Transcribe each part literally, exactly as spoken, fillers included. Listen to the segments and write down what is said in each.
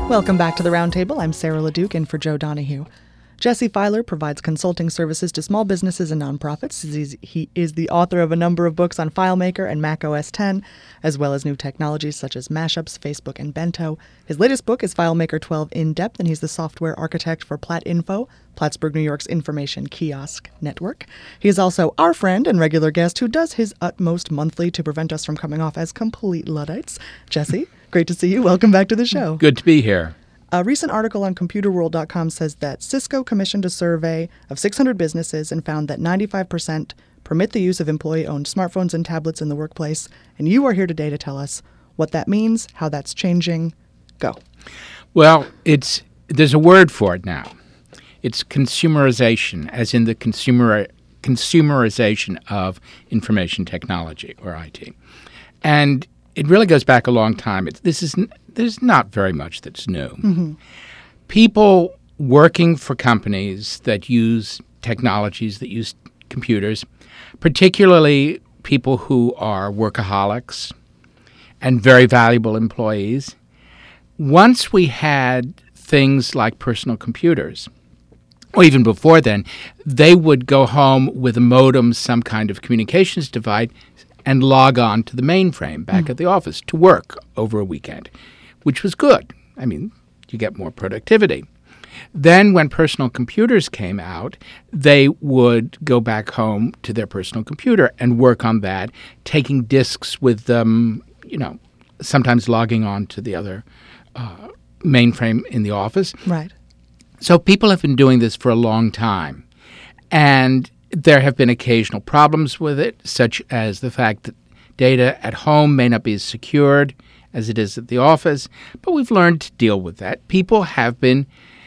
Welcome back to the Roundtable. I'm Sarah LeDuc in for Joe Donahue. Jesse Filer provides consulting services to small businesses and nonprofits. He's, he is the author of a number of books on FileMaker and Mac O S ten, as well as new technologies such as Mashups, Facebook, and Bento. His latest book is FileMaker twelve In Depth, and he's the software architect for PlatInfo, Plattsburgh, New York's information kiosk network. He is also our friend and regular guest who does his utmost monthly to prevent us from coming off as complete Luddites. Jesse, great to see you. Welcome back to the show. Good to be here. A recent article on computer world dot com says that Cisco commissioned a survey of six hundred businesses and found that ninety-five percent permit the use of employee-owned smartphones and tablets in the workplace. And you are here today to tell us what that means, how that's changing. Go. Well, it's there's a word for it now. It's consumerization, as in the consumer consumerization of information technology, or I T. And it really goes back a long time. It's, this is there's not very much that's new. Mm-hmm. People working for companies that use technologies, that use computers, particularly people who are workaholics and very valuable employees, once we had things like personal computers, or even before then, they would go home with a modem, some kind of communications device, and log on to the mainframe back mm. at the office to work over a weekend, which was good. I mean, you get more productivity. Then when personal computers came out, they would go back home to their personal computer and work on that, taking disks with them, you know, sometimes logging on to the other uh, mainframe in the office. Right. So people have been doing this for a long time. And there have been occasional problems with it, such as the fact that data at home may not be as secured as it is at the office, but we've learned to deal with that. People have been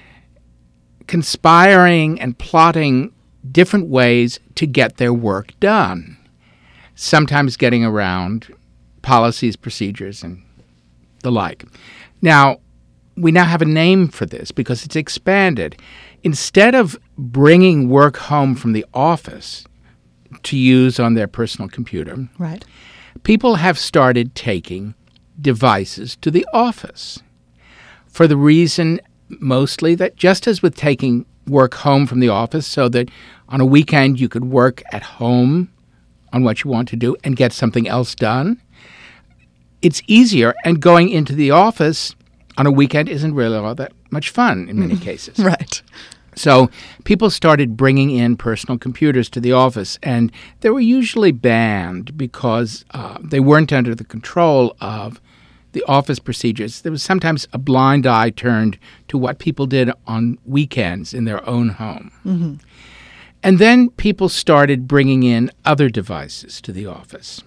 conspiring and plotting different ways to get their work done, sometimes getting around policies, procedures, and the like. Now, we now have a name for this because it's expanded. Instead of bringing work home from the office to use on their personal computer, right, people have started taking devices to the office for the reason mostly that just as with taking work home from the office so that on a weekend you could work at home on what you want to do and get something else done, it's easier, and going into the office on a weekend isn't really all that much fun in many cases. Right. So people started bringing in personal computers to the office, and they were usually banned because uh, they weren't under the control of the office procedures. There was sometimes a blind eye turned to what people did on weekends in their own home. Mm-hmm. And then people started bringing in other devices to the office.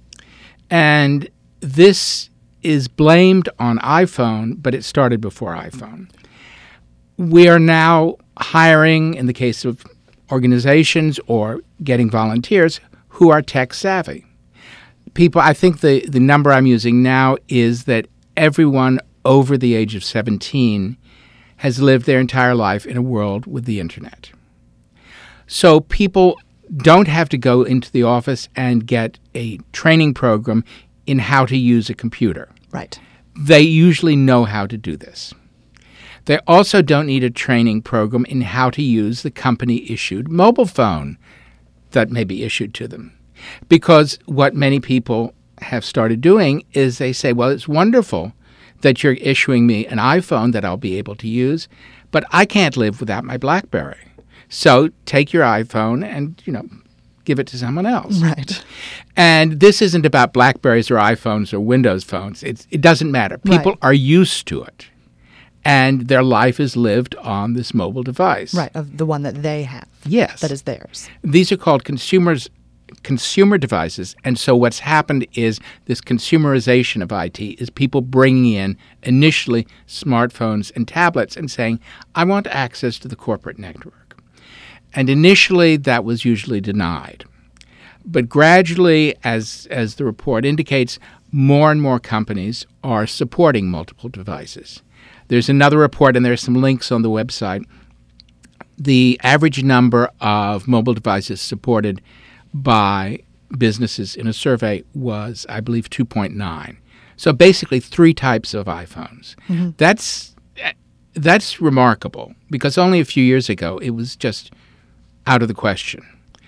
And this is blamed on iPhone, but it started before iPhone. We are now hiring, in the case of organizations or getting volunteers, who are tech savvy. People, I think the, the number I'm using now is that everyone over the age of seventeen has lived their entire life in a world with the internet. So people don't have to go into the office and get a training program in how to use a computer. Right. They usually know how to do this. They also don't need a training program in how to use the company-issued mobile phone that may be issued to them. Because what many people have started doing is they say, well, it's wonderful that you're issuing me an iPhone that I'll be able to use, but I can't live without my BlackBerry. So take your iPhone and, you know, give it to someone else. Right. And this isn't about BlackBerries or iPhones or Windows phones. It's, it doesn't matter. People Right. are used to it. And their life is lived on this mobile device. Right, of the one that they have. Yes. That is theirs. These are called consumers, consumer devices. And so what's happened is this consumerization of I T is people bringing in initially smartphones and tablets and saying, I want access to the corporate network. And initially that was usually denied. But gradually, as, as the report indicates, more and more companies are supporting multiple devices. There's another report, and there's some links on the website. The average number of mobile devices supported by businesses in a survey was, I believe, two point nine. So basically three types of iPhones. Mm-hmm. That's that's remarkable because only a few years ago it was just out of the question.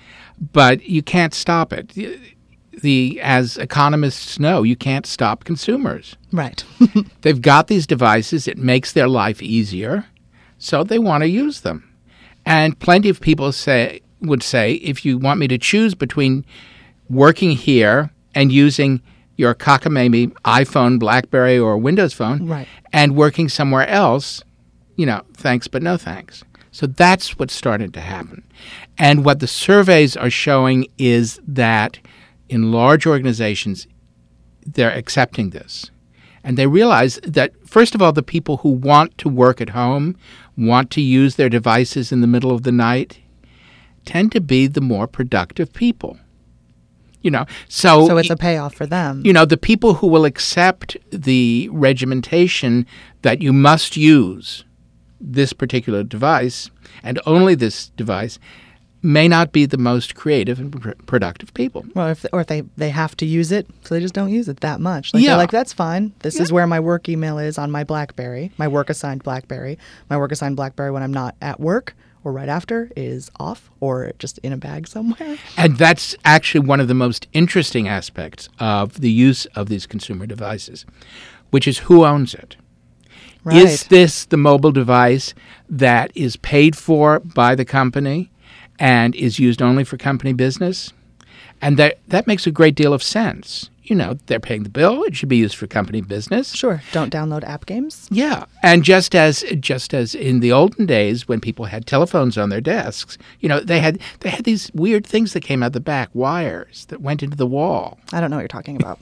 But you can't stop it. The, the as economists know, you can't stop consumers. Right. They've got these devices. It makes their life easier, so they want to use them. And plenty of people say would say, if you want me to choose between working here and using your cockamamie iPhone, BlackBerry, or Windows phone, right, and working somewhere else, you know, thanks but no thanks. So that's what started to happen. And what the surveys are showing is that in large organizations, they're accepting this. And they realize that, first of all, the people who want to work at home, want to use their devices in the middle of the night, tend to be the more productive people. You know, so so it's a payoff for them. You know, the people who will accept the regimentation that you must use this particular device and only this device may not be the most creative and pr- productive people. Well, if or if they, they have to use it, so they just don't use it that much. Like, yeah. They're like, that's fine. This yeah. is where my work email is on my BlackBerry, my work-assigned BlackBerry. My work-assigned BlackBerry when I'm not at work or right after is off or just in a bag somewhere. And that's actually one of the most interesting aspects of the use of these consumer devices, which is who owns it. Right. Is this the mobile device that is paid for by the company and is used only for company business? And that that makes a great deal of sense. You know, they're paying the bill. It should be used for company business. Sure. Don't download app games. Yeah. And just as just as in the olden days when people had telephones on their desks, you know, they had they had these weird things that came out the back, wires that went into the wall. I don't know what you're talking about.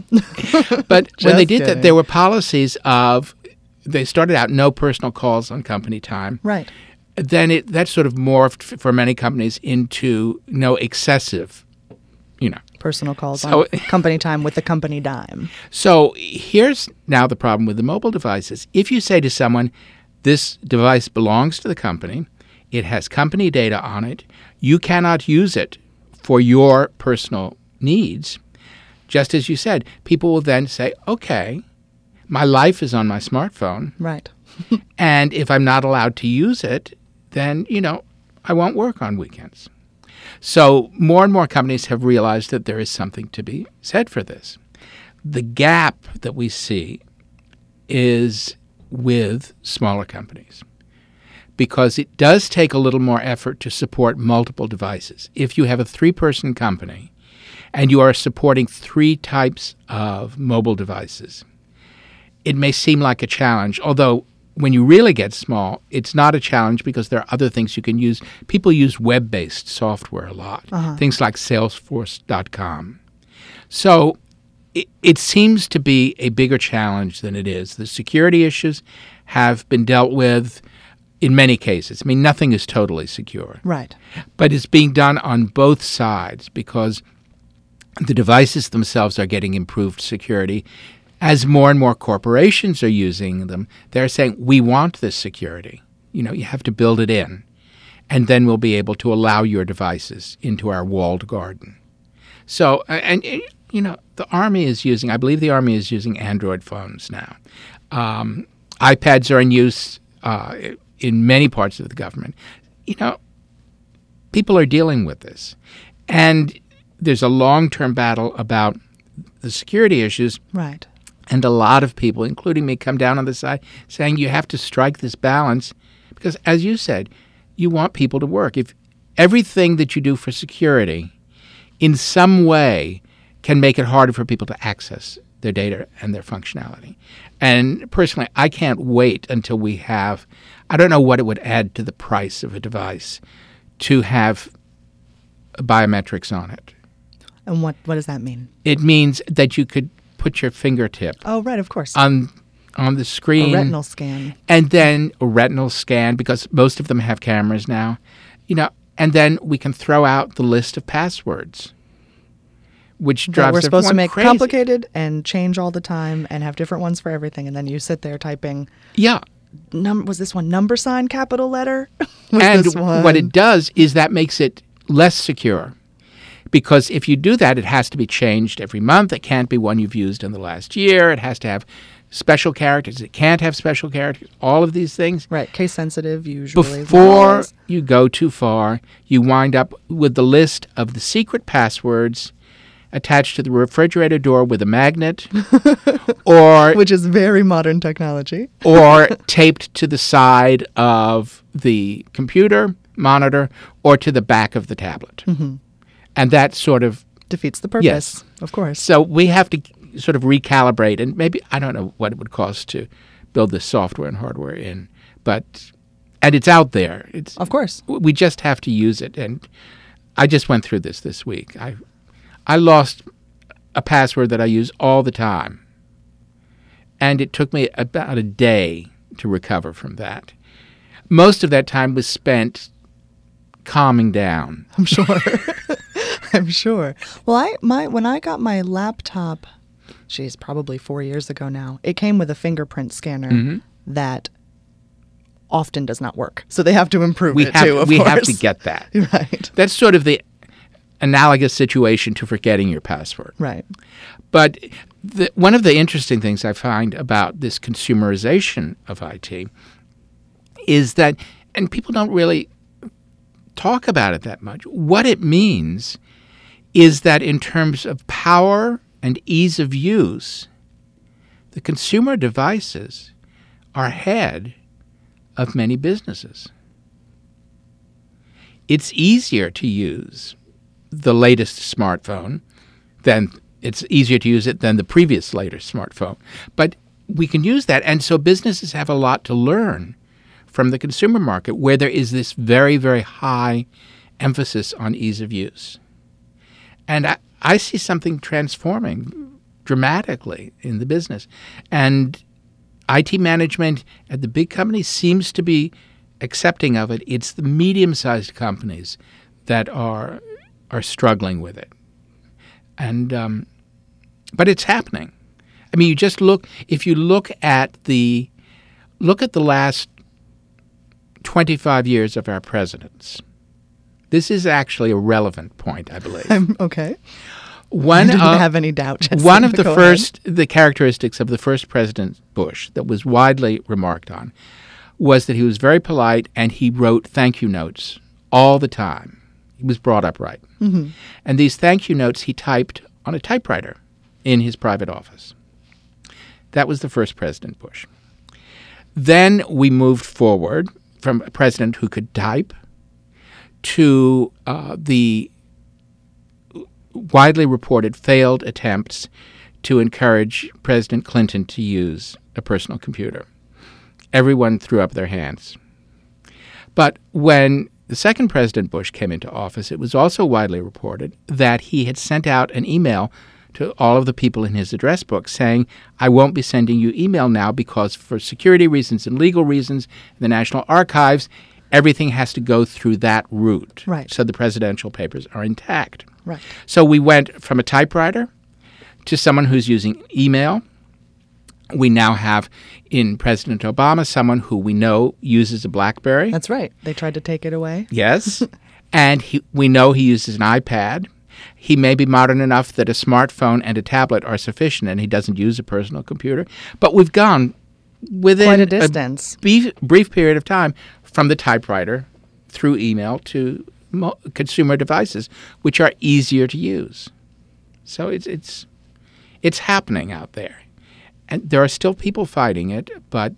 But when they did kidding. that, there were policies of, they started out no personal calls on company time. Right. Then it that sort of morphed f- for many companies into no excessive, you know. Personal calls So- on company time with the company dime. So here's now the problem with the mobile devices. If you say to someone, this device belongs to the company, it has company data on it, you cannot use it for your personal needs, just as you said, people will then say, okay, my life is on my smartphone, Right. and if I'm not allowed to use it, then, you know, I won't work on weekends. So more and more companies have realized that there is something to be said for this. The gap that we see is with smaller companies because it does take a little more effort to support multiple devices. If you have a three-person company and you are supporting three types of mobile devices, it may seem like a challenge, although when you really get small, it's not a challenge because there are other things you can use. People use web-based software a lot, Uh-huh. things like salesforce dot com. So it, it seems to be a bigger challenge than it is. The security issues have been dealt with in many cases. I mean, nothing is totally secure. Right. But it's being done on both sides because the devices themselves are getting improved security. As more and more corporations are using them, they're saying, we want this security. You know, you have to build it in. And then we'll be able to allow your devices into our walled garden. So, and, and you know, the Army is using, I believe the Army is using Android phones now. Um, iPads are in use uh, in many parts of the government. You know, people are dealing with this. And there's a long-term battle about the security issues. Right. And a lot of people, including me, come down on the side saying you have to strike this balance because, as you said, you want people to work. If everything that you do for security in some way can make it harder for people to access their data and their functionality. And personally, I can't wait until we have, I don't know what it would add to the price of a device to have biometrics on it. And what, what does that mean? It means that you could put your fingertip Oh, right, of course. on on the screen. A retinal scan. And then a retinal scan, because most of them have cameras now. You know, and then we can throw out the list of passwords, which That drives we're supposed to everyone make crazy. complicated and change all the time and have different ones for everything. And then you sit there typing, Yeah. num- was this one number sign capital letter? Was And this one? what it does is that makes it less secure. Because if you do that, it has to be changed every month. It can't be one you've used in the last year. It has to have special characters. It can't have special characters. All of these things. Right. Case sensitive usually. Before Always. you go too far, you wind up with the list of the secret passwords attached to the refrigerator door with a magnet, or Which is very modern technology. or taped to the side of the computer monitor or to the back of the tablet. Mm-hmm. And that sort of, Defeats the purpose. Yes. Of course. so we have to sort of recalibrate, and maybe, I don't know what it would cost to build this software and hardware in, but, and it's out there. It's Of course. We just have to use it. And I just went through this this week. I I lost a password that I use all the time, and it took me about a day to recover from that. Most of that time was spent calming down. I'm sure. I'm sure. Well, I my when I got my laptop, geez, probably four years ago now, it came with a fingerprint scanner Mm-hmm. that often does not work. So they have to improve We it have too, of we course. have to get that. Right. That's sort of the analogous situation to forgetting your password. Right. But the, one of the interesting things I find about this consumerization of I T is that, and people don't really talk about it that much, what it means is that in terms of power and ease of use, the consumer devices are ahead of many businesses. It's easier to use the latest smartphone than it's easier to use it than the previous latest smartphone. But we can use that. And so businesses have a lot to learn from the consumer market, where there is this very, very high emphasis on ease of use. And I, I see something transforming dramatically in the business. And I T management at the big companies seems to be accepting of it. It's the medium-sized companies that are are struggling with it. And um, but it's happening. I mean, you just look, if you look at the look at the last twenty-five years of our presidents. This is actually a relevant point, I believe. I'm okay. One I didn't of, have any doubt. Jesse, one of but the go first, the characteristics of the first President Bush that was widely remarked on was that he was very polite and he wrote thank you notes all the time. He was brought up right. Mm-hmm. And these thank you notes he typed on a typewriter in his private office. That was the first President Bush. Then we moved forward from a president who could type to uh, the widely reported failed attempts to encourage President Clinton to use a personal computer. Everyone threw up their hands. But when the second President Bush came into office, it was also widely reported that he had sent out an email to all of the people in his address book saying, I won't be sending you email now because for security reasons and legal reasons, the National Archives, everything has to go through that route. Right. So the presidential papers are intact. Right. So we went from a typewriter to someone who's using email. We now have in President Obama someone who we know uses a BlackBerry. That's right. They tried to take it away. Yes. And he, we know he uses an iPad. He may be modern enough that a smartphone and a tablet are sufficient and he doesn't use a personal computer. But we've gone within Quite a distance. a brief, brief period of time from the typewriter through email to mo- consumer devices, which are easier to use. So it's it's it's happening out there. And there are still people fighting it, but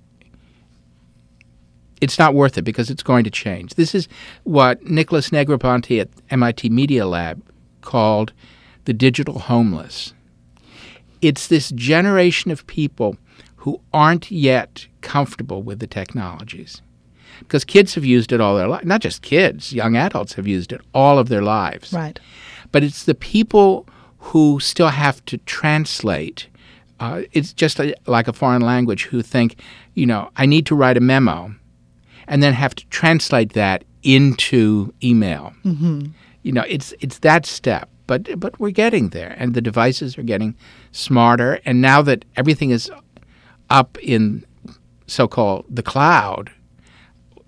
it's not worth it because it's going to change. This is what Nicholas Negroponte at M I T Media Lab called the digital homeless. It's this generation of people who aren't yet comfortable with the technologies. Because kids have used it all their lives. Not just kids, young adults have used it all of their lives. Right. But it's the people who still have to translate. Uh, it's just a, like a foreign language who think, you know, I need to write a memo and then have to translate that into email. Mm-hmm. You know, it's it's that step. But but we're getting there, and the devices are getting smarter. And now that everything is up in so-called the cloud,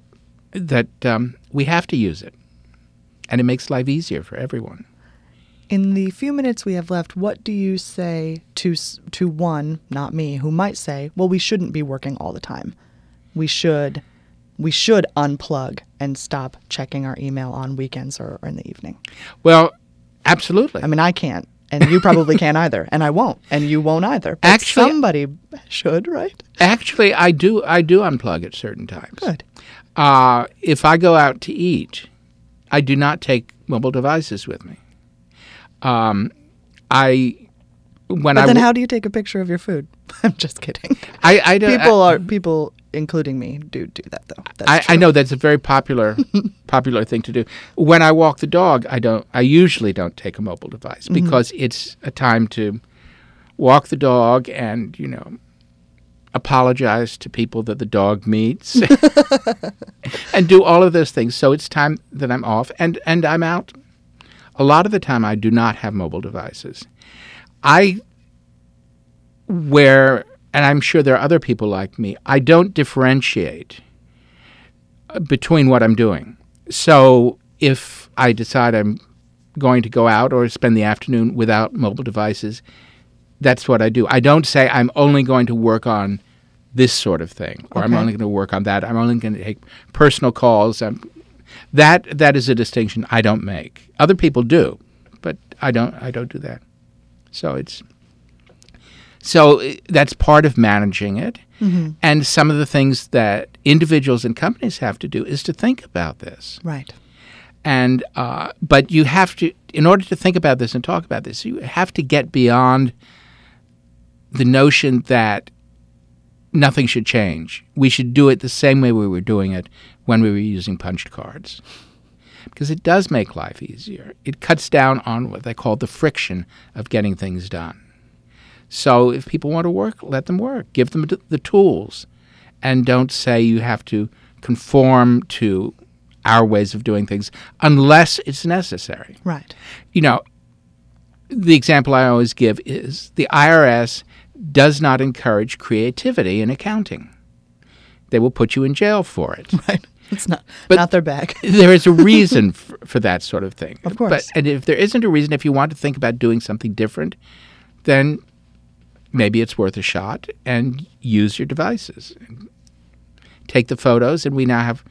that um, we have to use it. And it makes life easier for everyone. In the few minutes we have left, what do you say to s- to one, not me, who might say, well, we shouldn't be working all the time. We should we should unplug and stop checking our email on weekends or, or in the evening. Well, absolutely. I mean, I can't, and you probably can't either, and I won't, and you won't either. But Actually- somebody should, right? Actually, I do I do unplug at certain times. Good. Uh, if I go out to eat, I do not take mobile devices with me. Um, I when But I then w- how do you take a picture of your food? I'm just kidding. I, I don't, People I, are people, including me, do do that though. That's I, true. I know that's a very popular popular thing to do. When I walk the dog, I don't. I usually don't take a mobile device Mm-hmm. because it's a time to walk the dog and you know apologize to people that the dog meets and do all of those things. So it's time that I'm off and and I'm out. A lot of the time, I do not have mobile devices. I where. And I'm sure there are other people like me, I don't differentiate between what I'm doing. So if I decide I'm going to go out or spend the afternoon without mobile devices, that's what I do. I don't say I'm only going to work on this sort of thing, or I'm Okay. only going to work on that. I'm only going to take personal calls. I'm, that that is a distinction I don't make. Other people do, but I don't. I don't do that. So it's. So uh, that's part of managing it. Mm-hmm. And some of the things that individuals and companies have to do is to think about this. Right. And uh, but you have to, in order to think about this and talk about this, you have to get beyond the notion that nothing should change. We should do it the same way we were doing it when we were using punched cards. Because it does make life easier. It cuts down on what they call the friction of getting things done. So if people want to work, let them work. Give them the tools. And don't say you have to conform to our ways of doing things unless it's necessary. Right. You know, the example I always give is the I R S does not encourage creativity in accounting. They will put you in jail for it. Right. It's not But- not their bag. There is a reason for, for that sort of thing. Of course. But, and if there isn't a reason, if you want to think about doing something different, then maybe it's worth a shot and use your devices. Take the photos, and we now have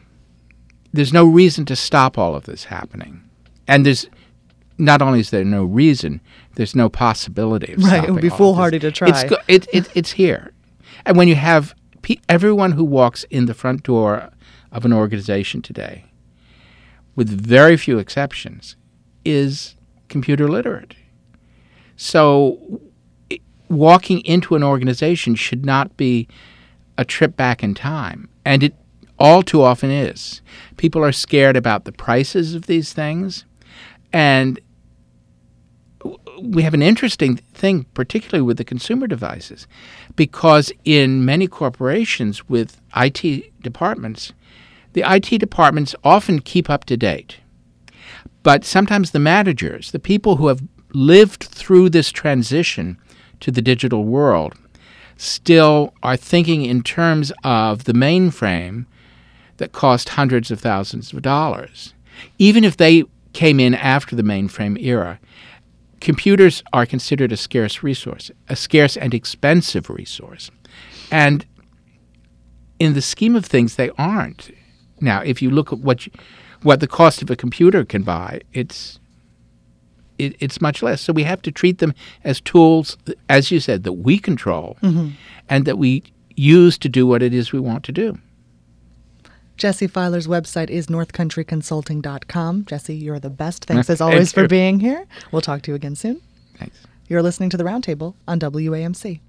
– there's no reason to stop all of this happening. And there's – not only is there no reason, there's no possibility of Right, stopping it would be all of foolhardy this. to try. It's, go- it, it, it's here. And when you have pe- everyone who walks in the front door of an organization today, with very few exceptions, is computer literate. So i- walking into an organization should not be a trip back in time. And it all too often is. People are scared about the prices of these things. And w- we have an interesting thing, particularly with the consumer devices, because in many corporations with I T departments, the I T departments often keep up to date. But sometimes the managers, the people who have lived through this transition to the digital world, still are thinking in terms of the mainframe that cost hundreds of thousands of dollars. Even if they came in after the mainframe era, computers are considered a scarce resource, a scarce and expensive resource. And in the scheme of things, they aren't. Now, if you look at what you, what the cost of a computer can buy, it's it, it's much less. So we have to treat them as tools, as you said, that we control Mm-hmm. and that we use to do what it is we want to do. Jesse Filer's website is north country consulting dot com. Jesse, you're the best. Thanks as Thank always for you. being here. We'll talk to you again soon. Thanks. You're listening to The Roundtable on W A M C.